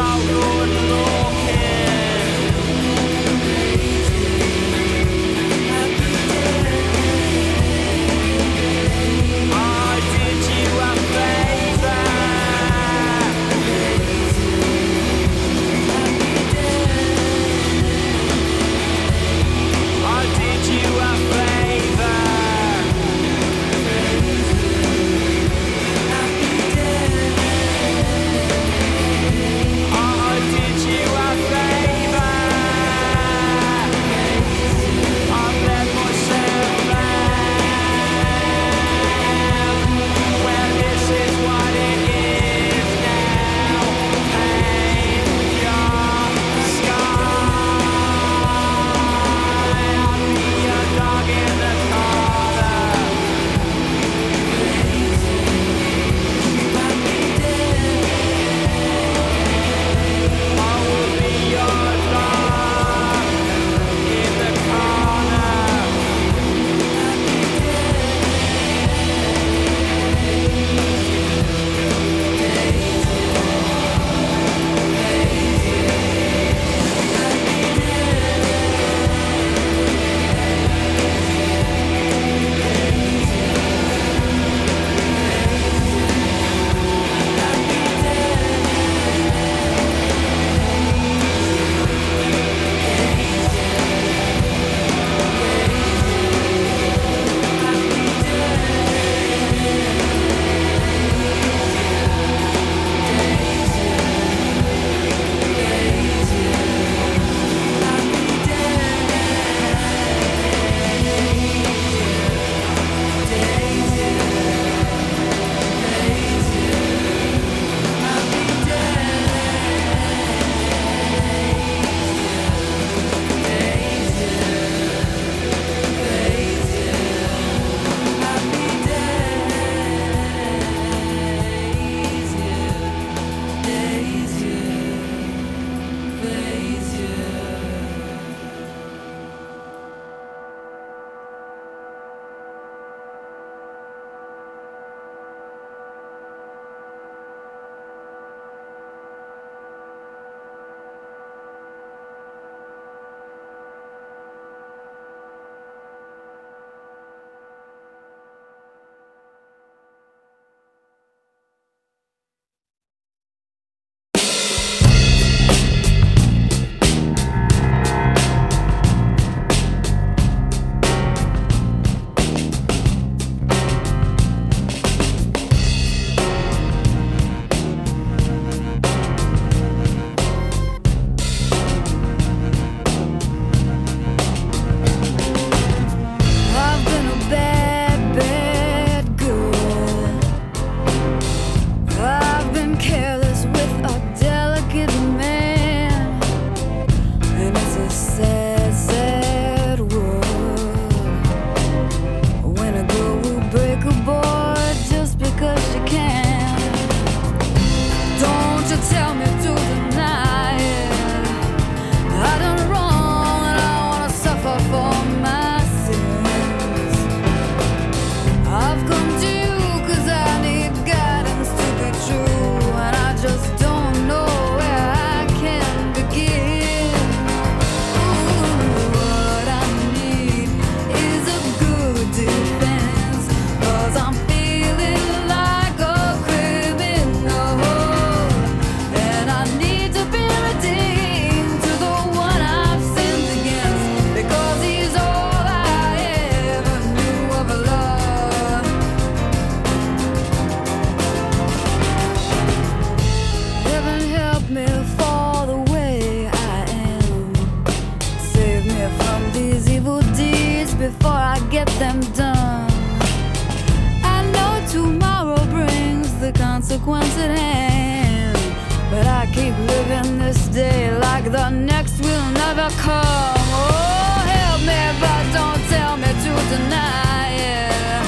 consequence at hand. But I keep living this day like the next will never come. Oh, help me, but don't tell me to deny it.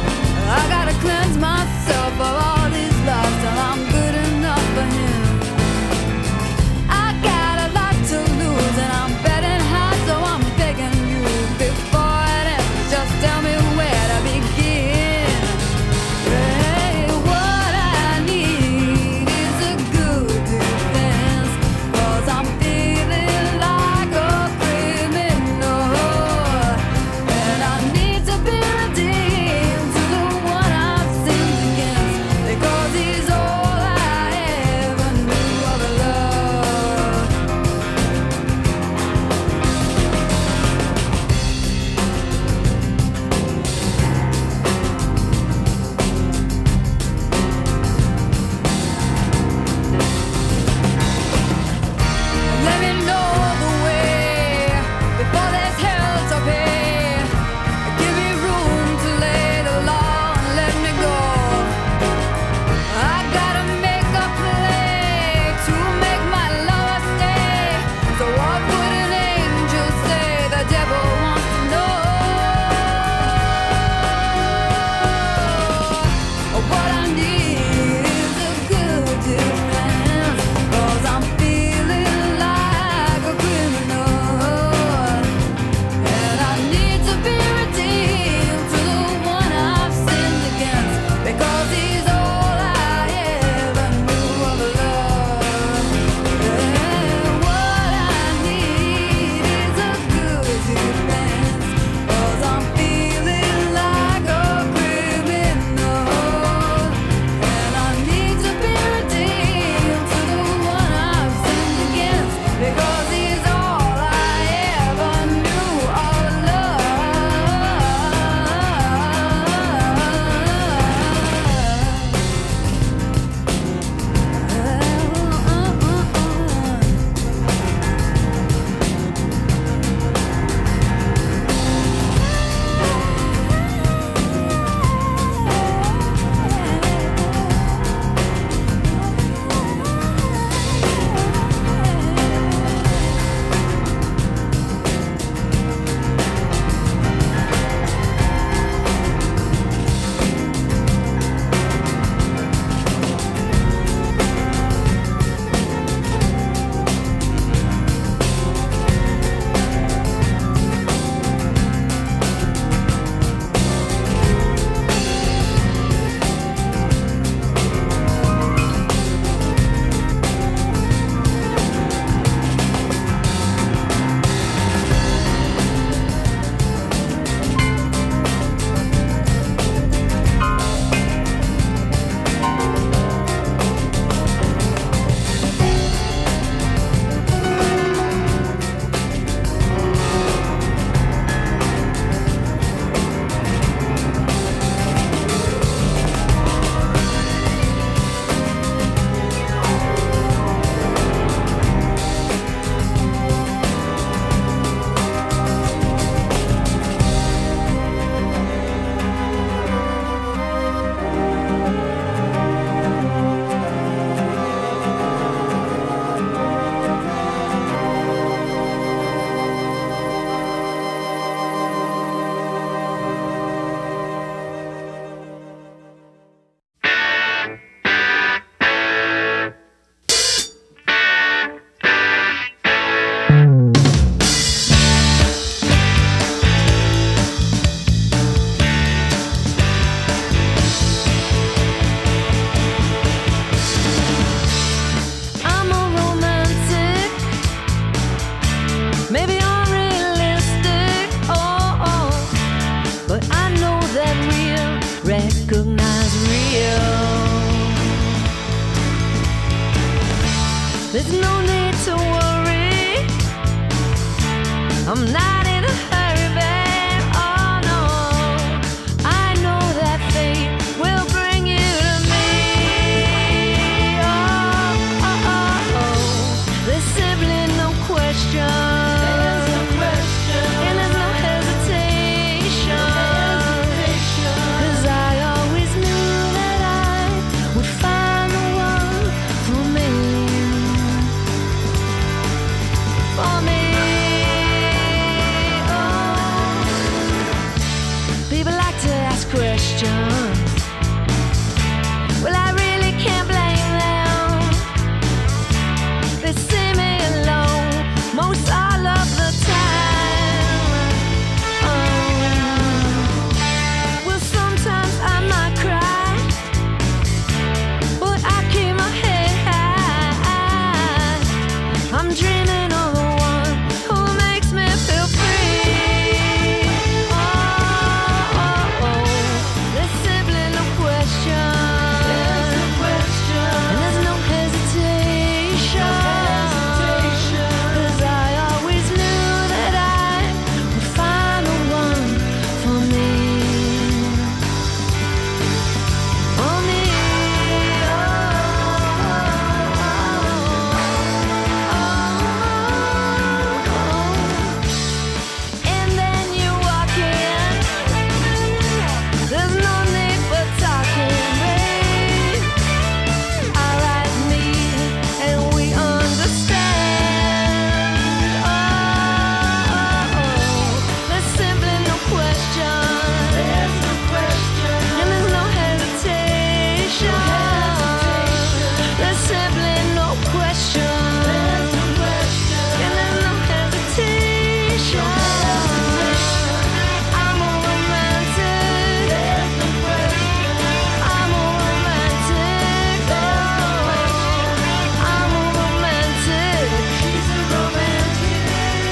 I gotta cleanse myself of all these lies till I'm good enough for him. I got a lot to lose and I'm betting high, so I'm begging you before it ends, just tell me where to begin. Hey, what I need is a good defense, There's no need to worry. I'm not in a hurry, babe. Oh no, I know that fate will bring you to me. Oh, oh, oh, oh. There's simply no question. There's no question. And there's no hesitation. Cause I always knew that I would find the one for me. For me. People like to ask questions. Well, I really can't blame them. They see me alone most all of the time. Well, sometimes I might cry, but I keep my head high. I'm dreaming of the one who makes me feel free. Oh, oh, oh. There's simply no question. There's no question. And there's no hesitation. Cause I always knew that I would find the one for me. For me. And then you walk in. There's no need for talking, babe. I like me, and we understand. Oh, oh, oh. There's simply no question. There's no question. And there's no hesitation. There's simply no question. There's no question. And there's no hesitation. I'm a romantic. There's no question. I'm a romantic. Oh, I'm a romantic. She's a romantic.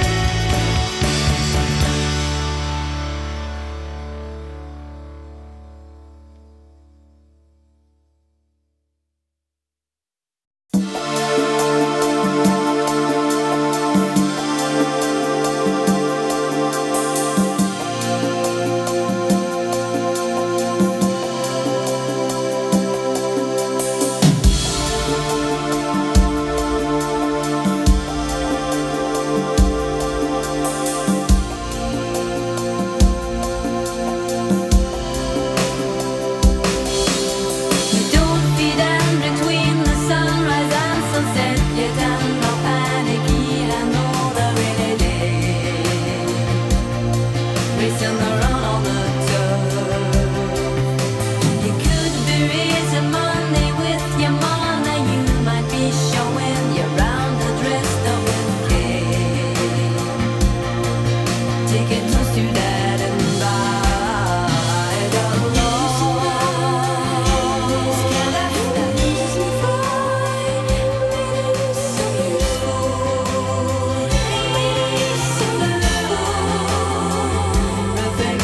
You don't fit in between the sunrise and sunset. You don't know panicky and know the really day. Racing around all the time. You could be raising money with your mama. You might be showing your round the dressed up in cake. Take it close to that and buy the Nothing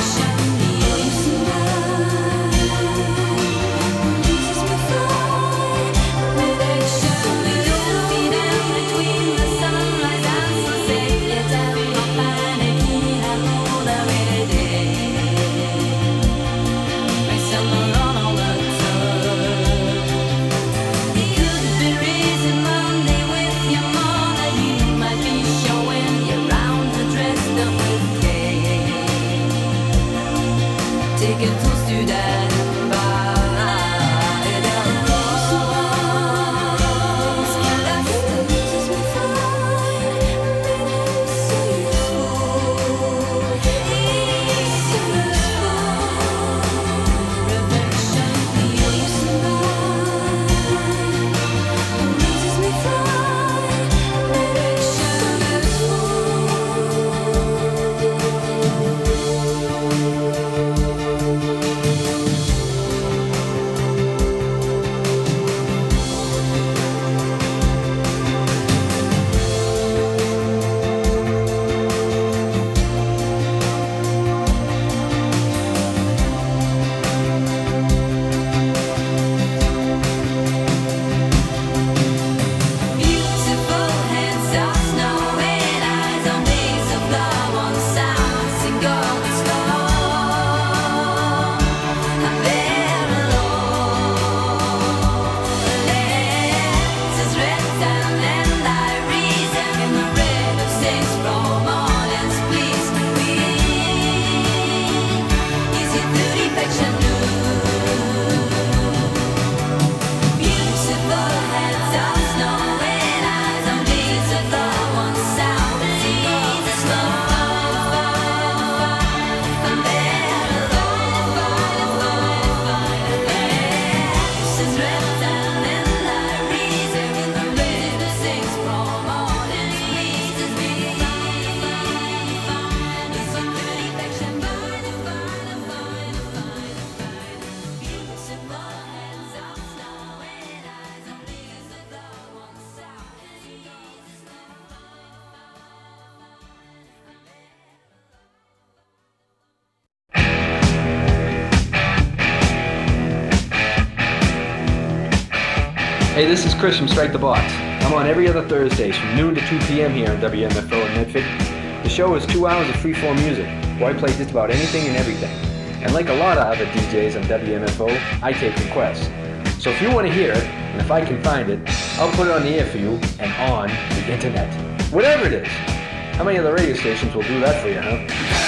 Hey, this is Chris from Strike the Box. I'm on every other Thursdays from noon to 2 p.m. here on WMFO in Medford. The show is 2 hours of free-form music, where I play just about anything and everything. And like a lot of other DJs on WMFO, I take requests. So if you want to hear it, and if I can find it, I'll put it on the air for you and on the internet. Whatever it is. How many other radio stations will do that for you, huh?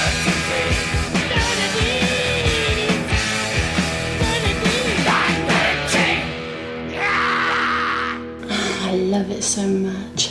I love it so much.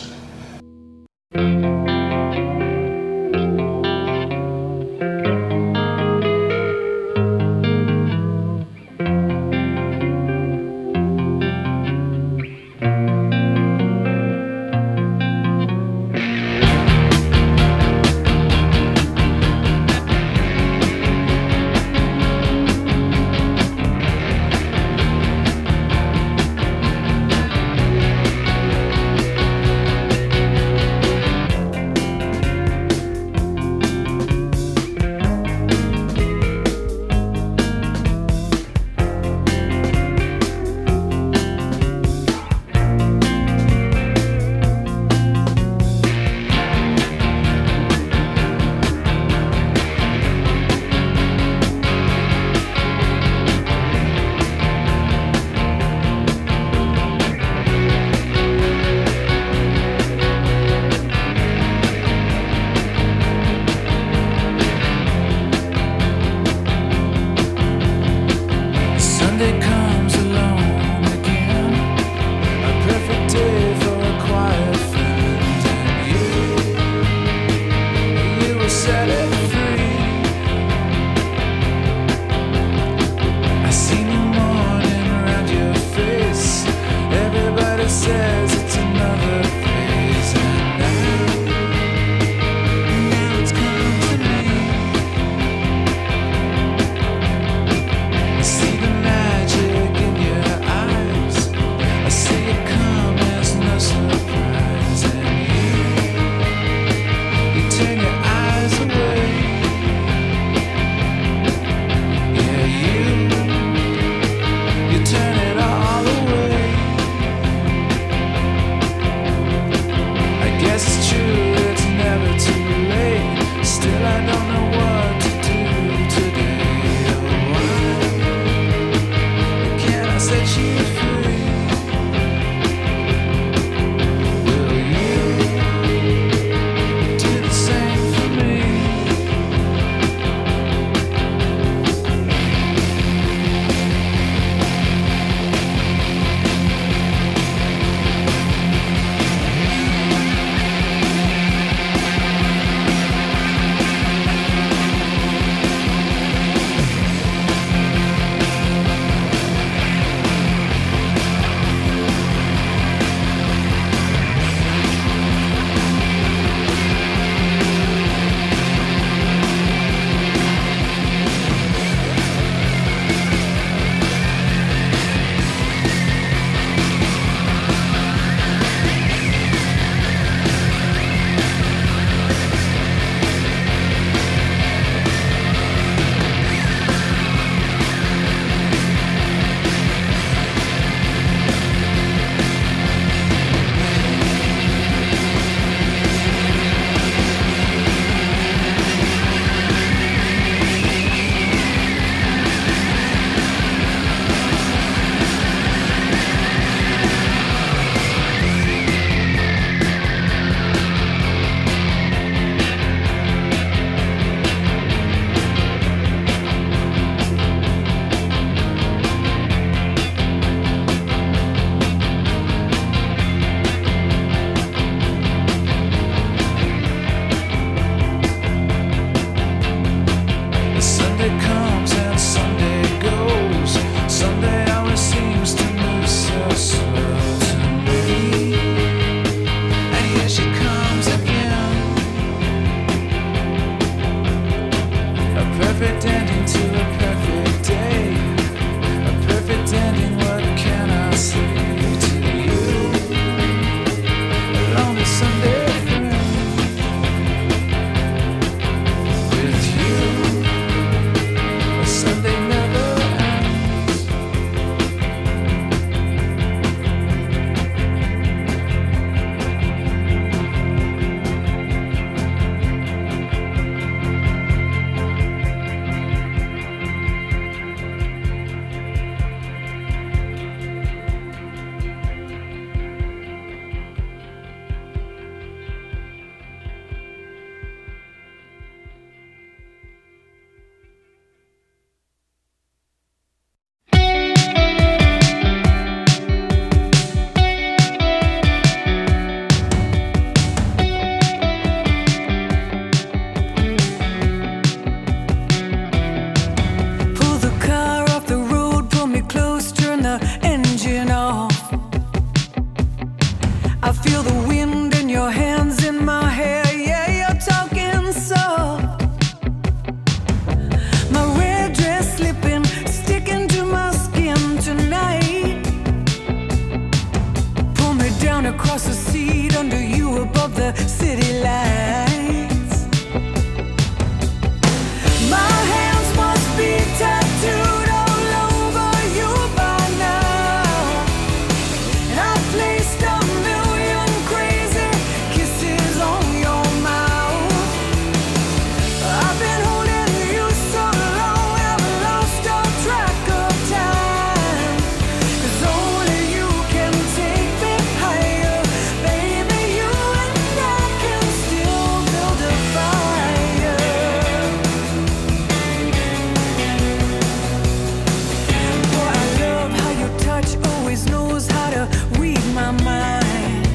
city lights. My hands must be tattooed all over you by now, and I've placed a million crazy kisses on your mouth. I've been holding you so long, I've lost all track of time. 'Cause only you can take me higher, baby. You and I can still build a fire. Boy, I love how your touch always knows how to read my mind.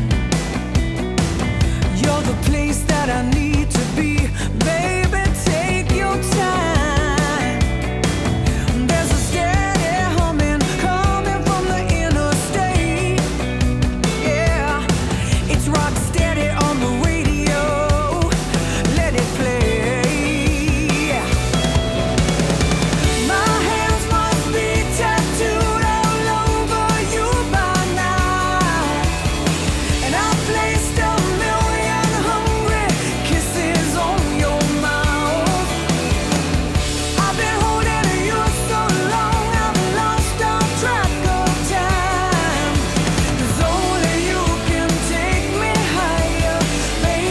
You're the place that I need to be, baby. Take your time. There's a steady humming coming from the interstate. Yeah, it's rock steady on the radio. Let it play. My hands must be tattooed all over you by now, and I've placed a million hungry kisses on your mouth. I've been holding you so long, I've lost all track of time. 'Cause only you can take me higher, baby.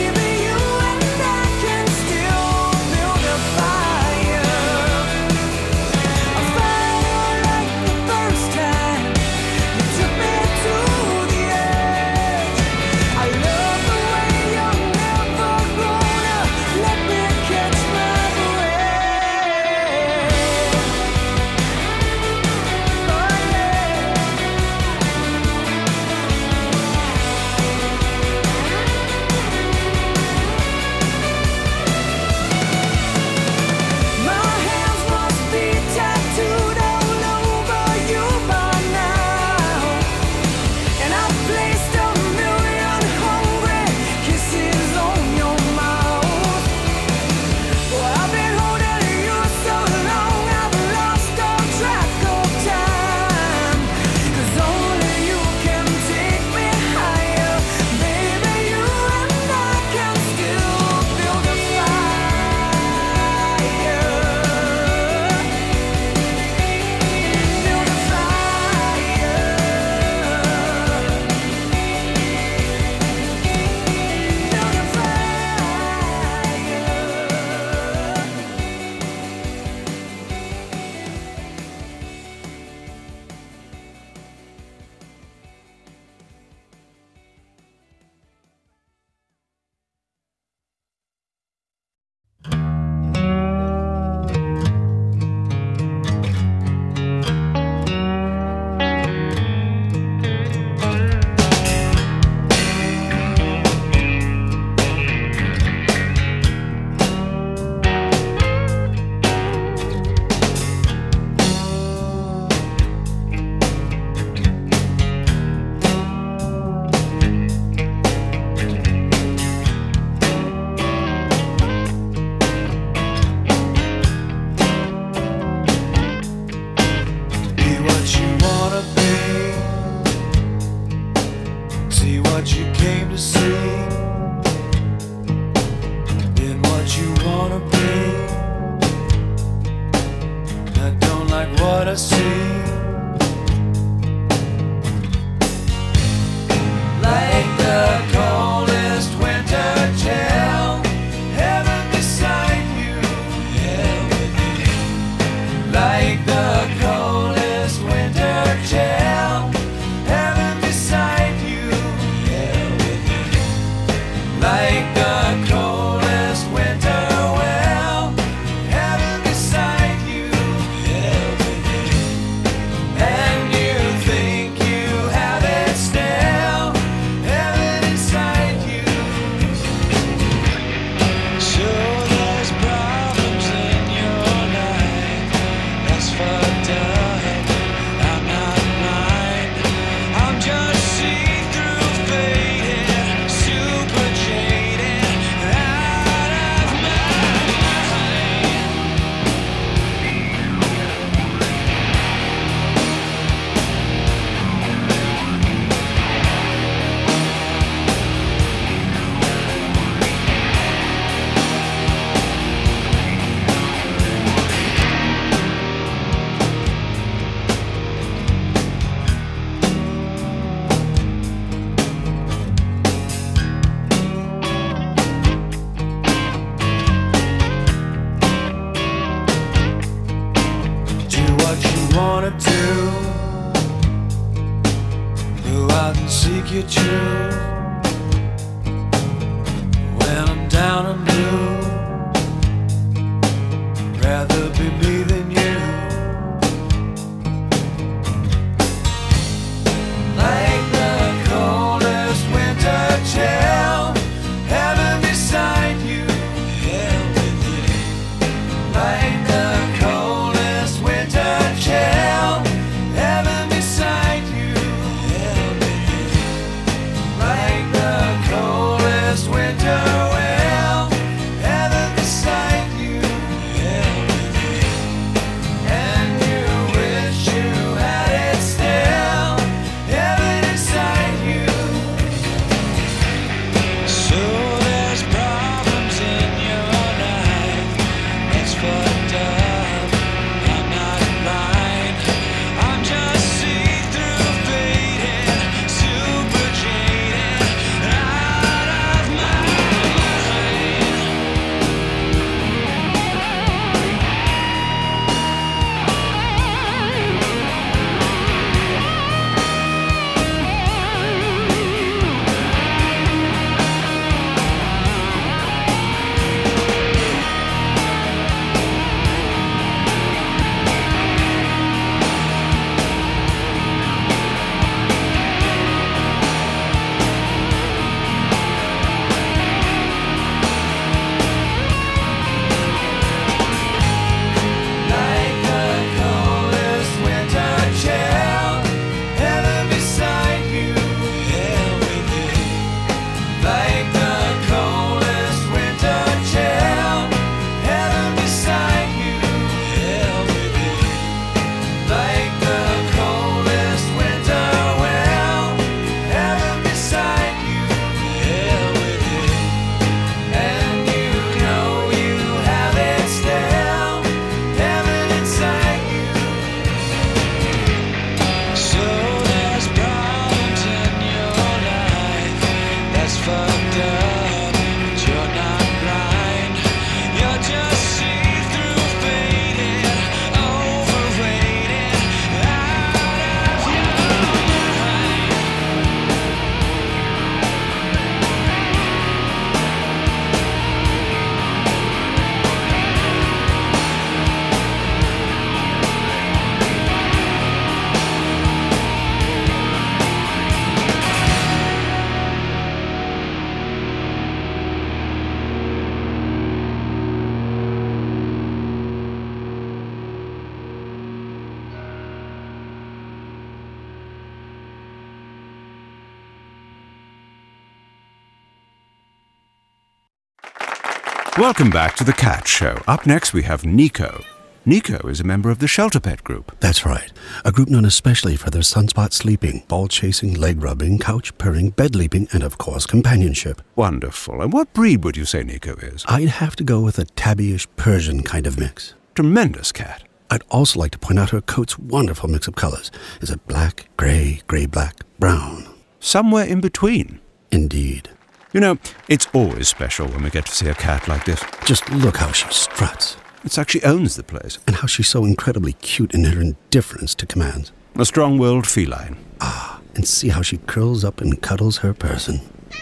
think you're true. When I'm down and blue, rather be me than you. Like the coldest winter chill, heaven beside you, hell with you. Like the coldest winter chill, heaven beside you, hell with you. Like the coldest winter wind, heaven beside you, hell with you. And you wish you had it still, heaven inside you. So there's problems in your life, it's fucked up. I'm not blind, I'm just see-through faded, super jaded, out of my like the coldest winter chill, heaven beside you, hell with you. Like the coldest winter chill, heaven beside you, hell with you. Like the coldest winter wind, heaven beside you, hell with you. And you know you have it still, heaven inside you. So there's problems in your life, that's fucked up, but you're not blind. You're just see-through faded, overrated, out of your mind. Welcome back to The Cat Show. Up next we have Nico. Nico is a member of the Shelter Pet Group. That's right. A group known especially for their sunspot sleeping, ball chasing, leg rubbing, couch purring, bed leaping, and of course companionship. Wonderful. And what breed would you say Nico is? I'd have to go with a tabbyish Persian kind of mix. Tremendous cat. I'd also like to point out her coat's wonderful mix of colors. Is it black, gray, gray-black, brown? Somewhere in between. Indeed. You know, it's always special when we get to see a cat like this. Just look how she struts. It's like she owns the place. And how she's so incredibly cute in her indifference to commands. A strong-willed feline. Ah, and see how she curls up and cuddles her person.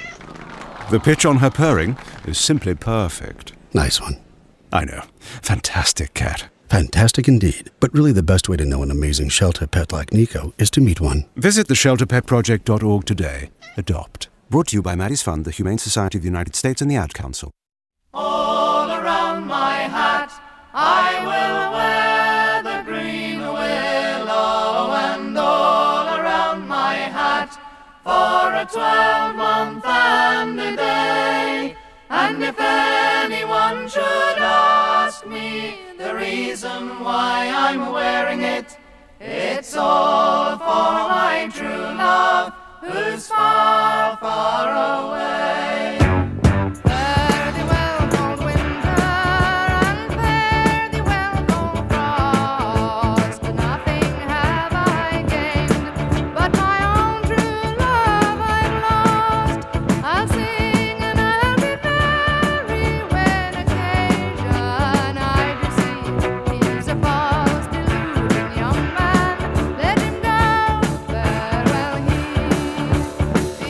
The pitch on her purring is simply perfect. Nice one. I know. Fantastic cat. Fantastic indeed. But really the best way to know an amazing shelter pet like Nico is to meet one. Visit theshelterpetproject.org today. Adopt. Brought to you by Maddie's Fund, the Humane Society of the United States, and the Ad Council. All around my hat I will wear the green willow, and all around my hat for a 12-month and a day. And if anyone should ask me the reason why I'm wearing it, it's all for my true love, who's far, far away. Fare thee well, cold winter, and fare thee well, cold frost. Nothing have I gained, but my own true love I've lost. I'll sing and I'll be merry when occasion I do see. He's a false, deluding young man. Let him go, farewell he.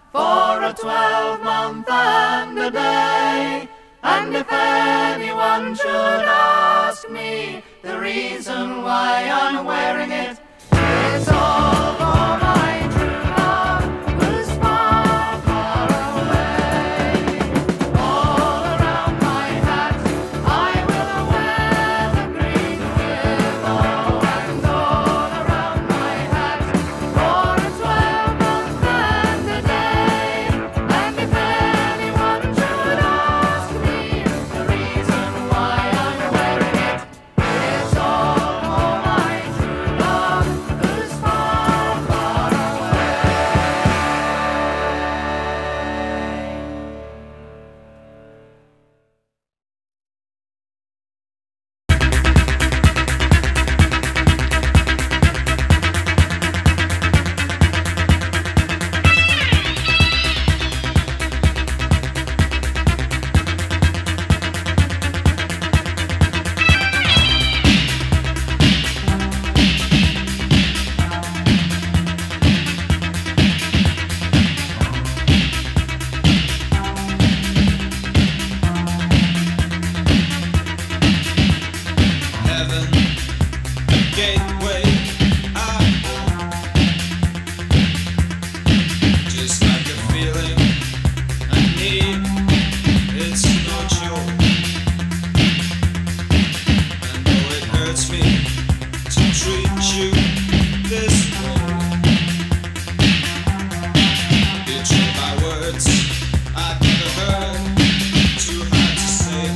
for a 12-month and a day. And if anyone should ask me the reason why I'm wearing it, it's all for my true love who's far, far away. All around my hat I will wear the green willow, and all around my hat for a 12-month and a day. And if anyone should ask me the reason why I'm wearing it, it's all for my true love who's far, far away. Heaven, a gateway I want, just like a feeling I need. It's not yours, and though it hurts me to treat you this way, betray my words I've never heard, too hard to say.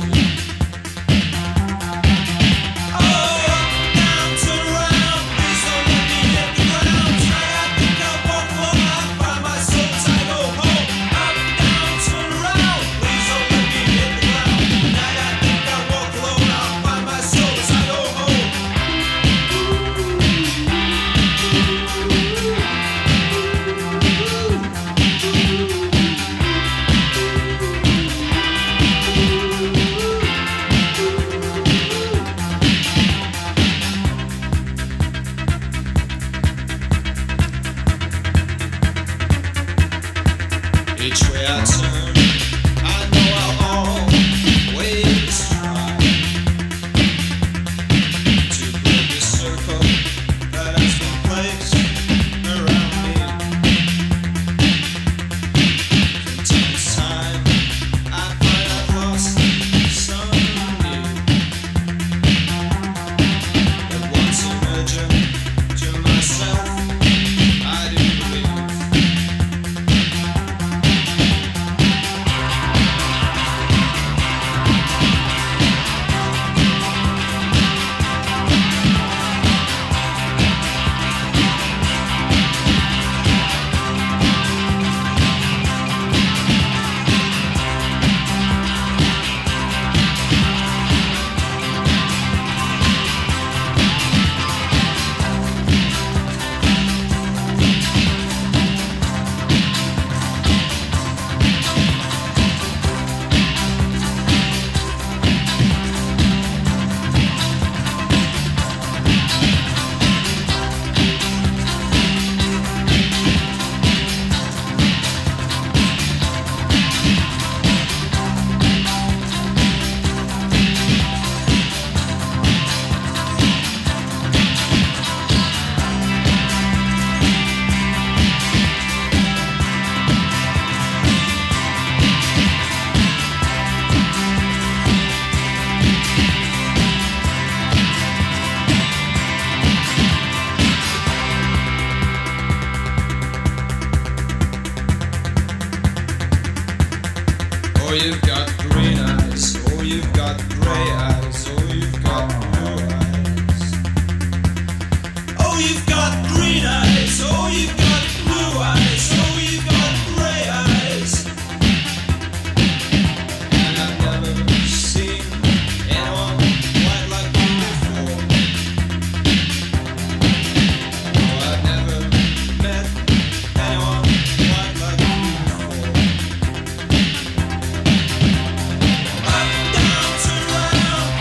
Each way I turn, I know I'll always try to break the circle that has been placed around me. From time to time, I find I've lost some new, but once emerging to myself, I do believe. Oh, you've got green eyes. Oh, you've got gray eyes. Oh, you've got blue eyes. Oh, you've got green eyes. Oh, you've got blue eyes. Oh, you've got gray eyes. And I've never seen anyone quite like you before. Oh, I've never met anyone quite like you before. Up, down, turn around.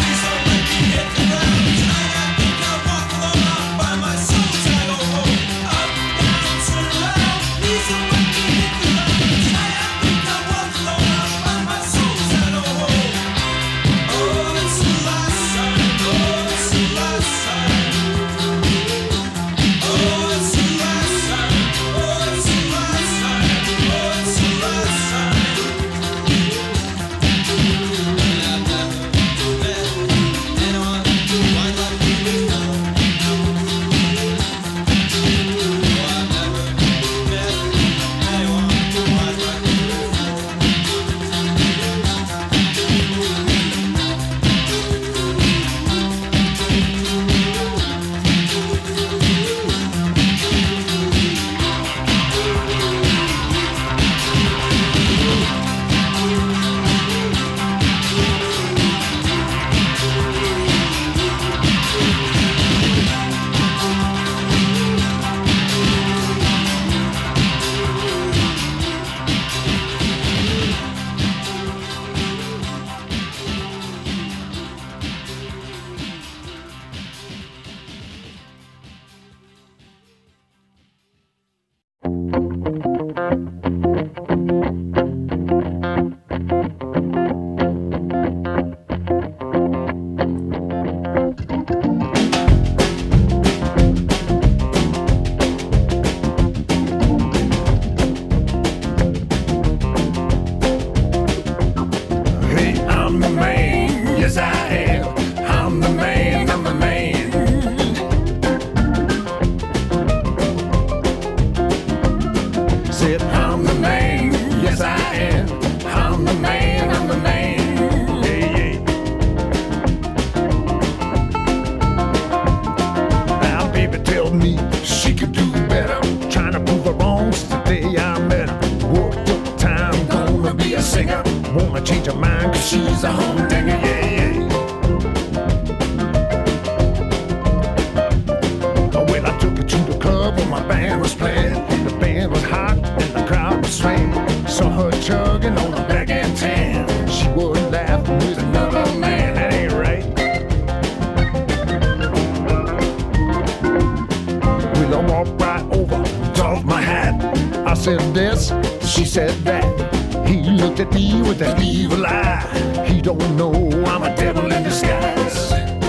said this, she said that. He looked at me with an evil eye. He don't know I'm a devil in disguise.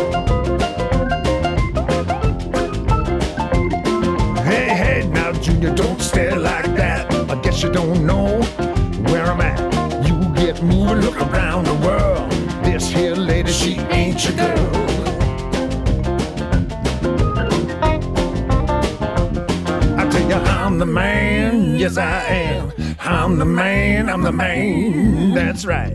Hey, hey, now Junior, don't stare like that. I guess you don't know where I'm at. You get moving, look around the world. This here lady, she ain't your girl. I tell you, I'm the man, yes I am. I'm the man, that's right.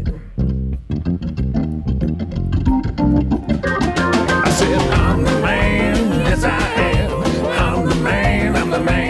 I said, I'm the man, yes I am. I'm the man, I'm the man.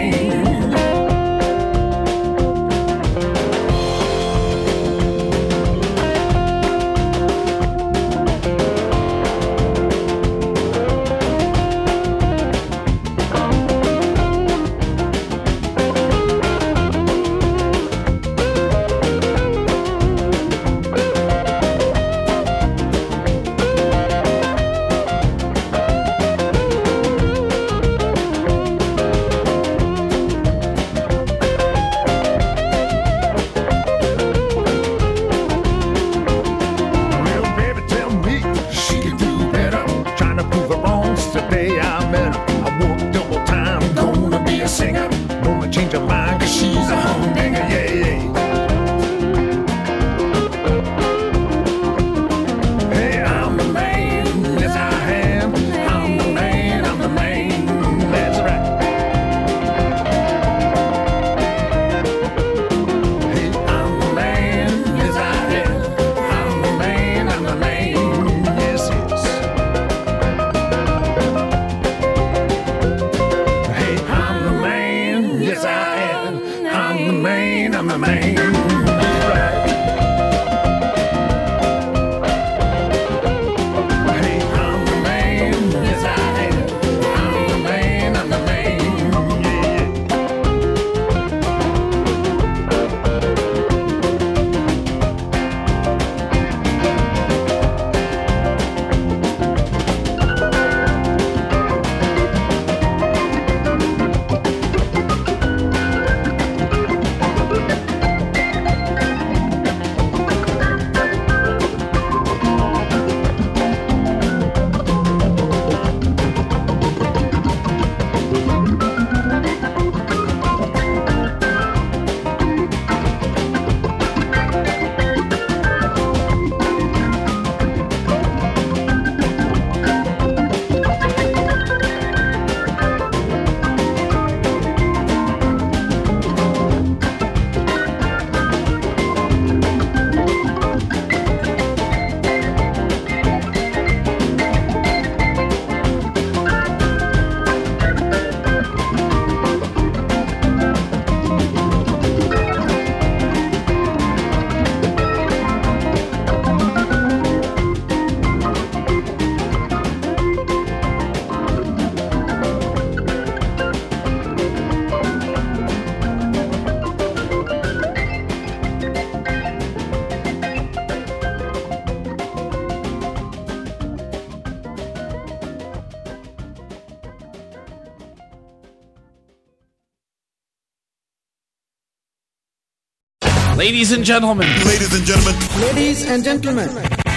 Ladies and gentlemen. Ladies and gentlemen. Ladies and gentlemen.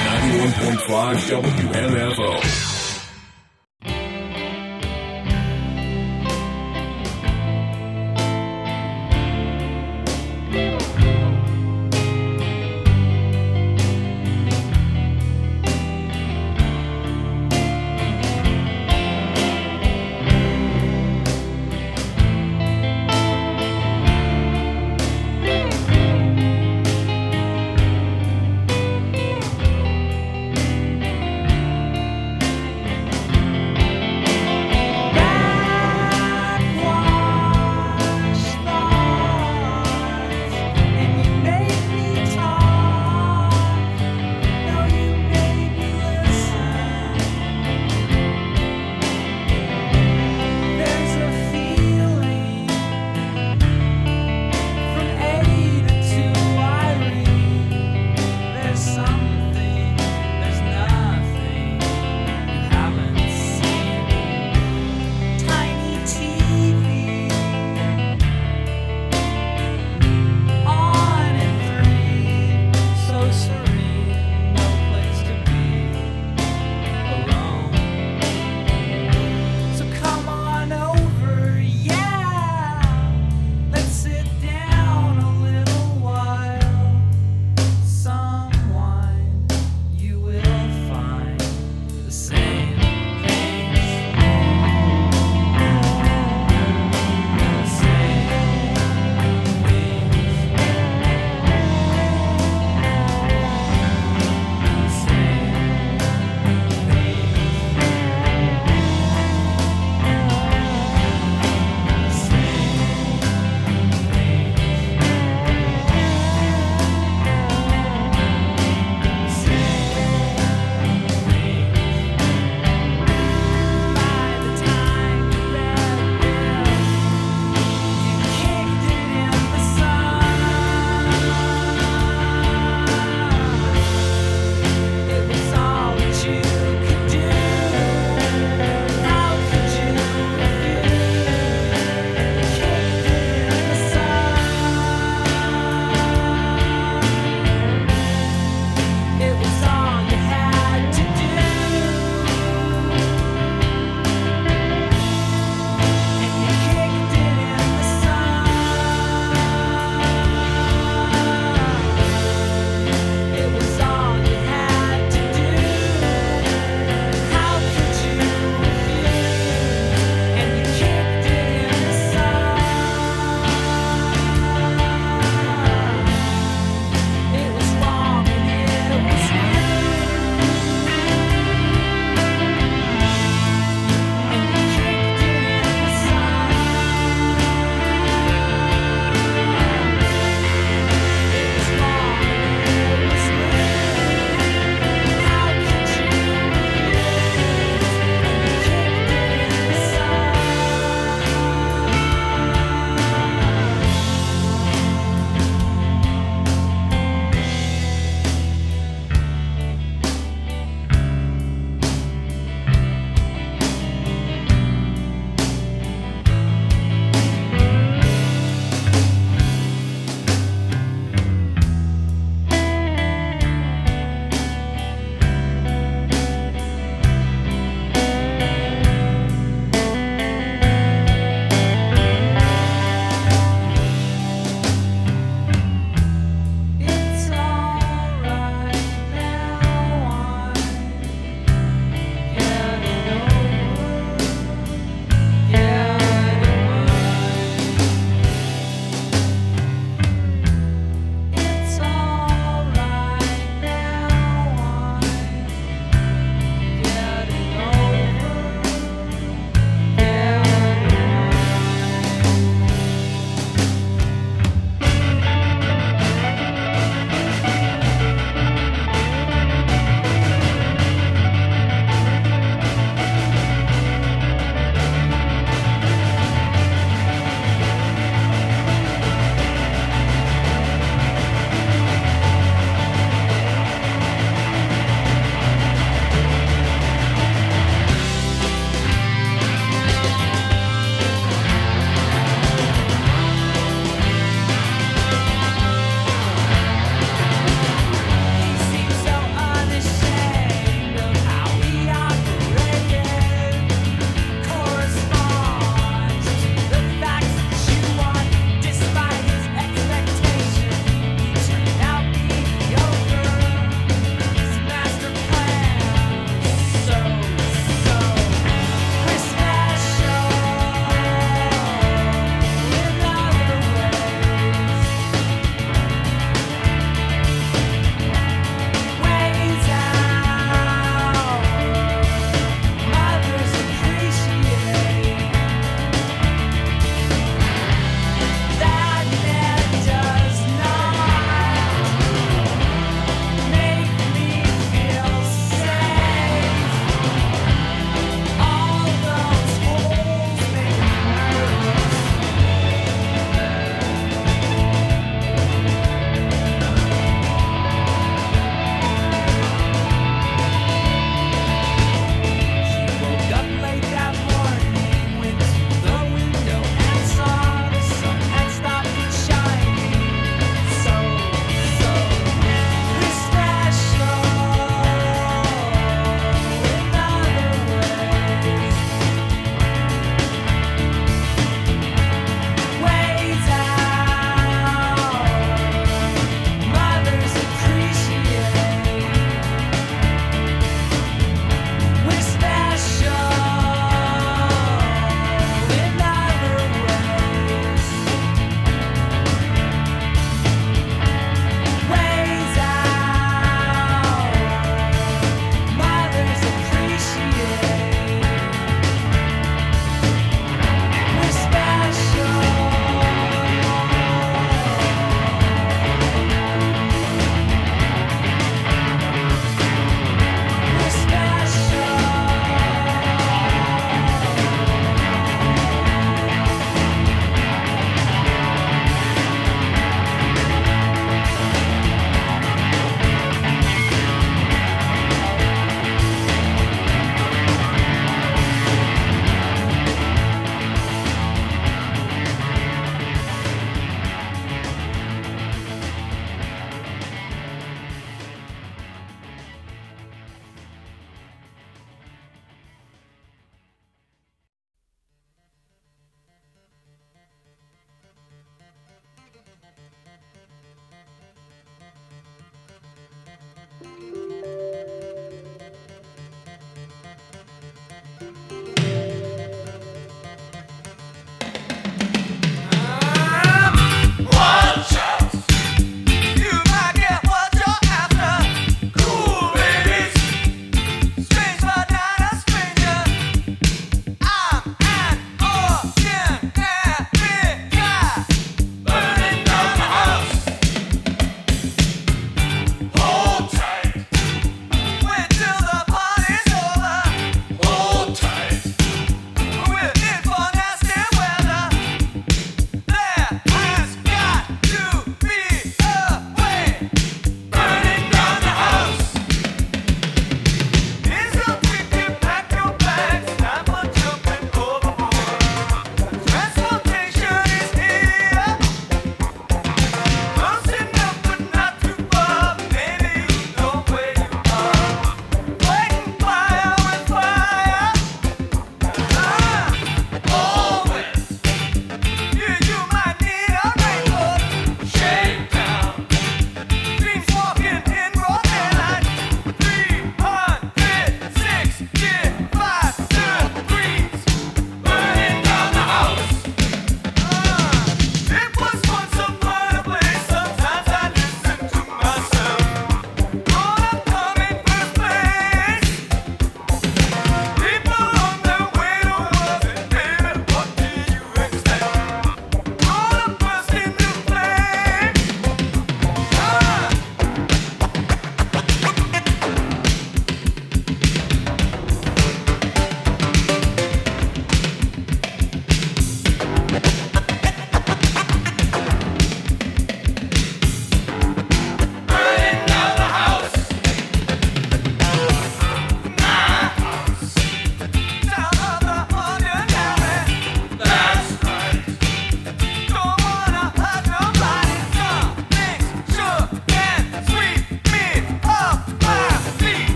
91.5 WMFO.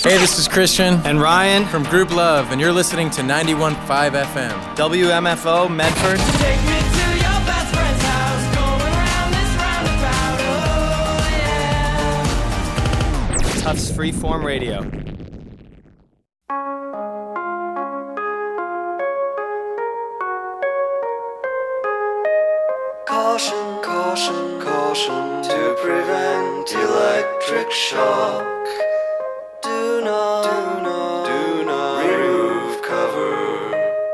Hey, this is Christian and Ryan from Group Love, and you're listening to 91.5 FM. WMFO, Medford. Take me to your best friend's house, going round this roundabout, oh yeah. Tufts Freeform Radio. Caution, caution, caution to prevent electric shock. Do not remove cover.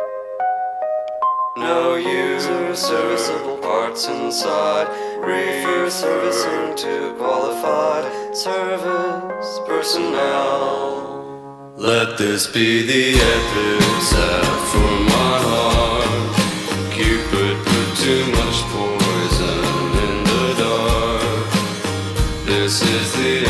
No user serviceable parts inside. Refer servicing to qualified service personnel. Let this be the epitaph for my heart. Cupid put too much poison in the dark. This is the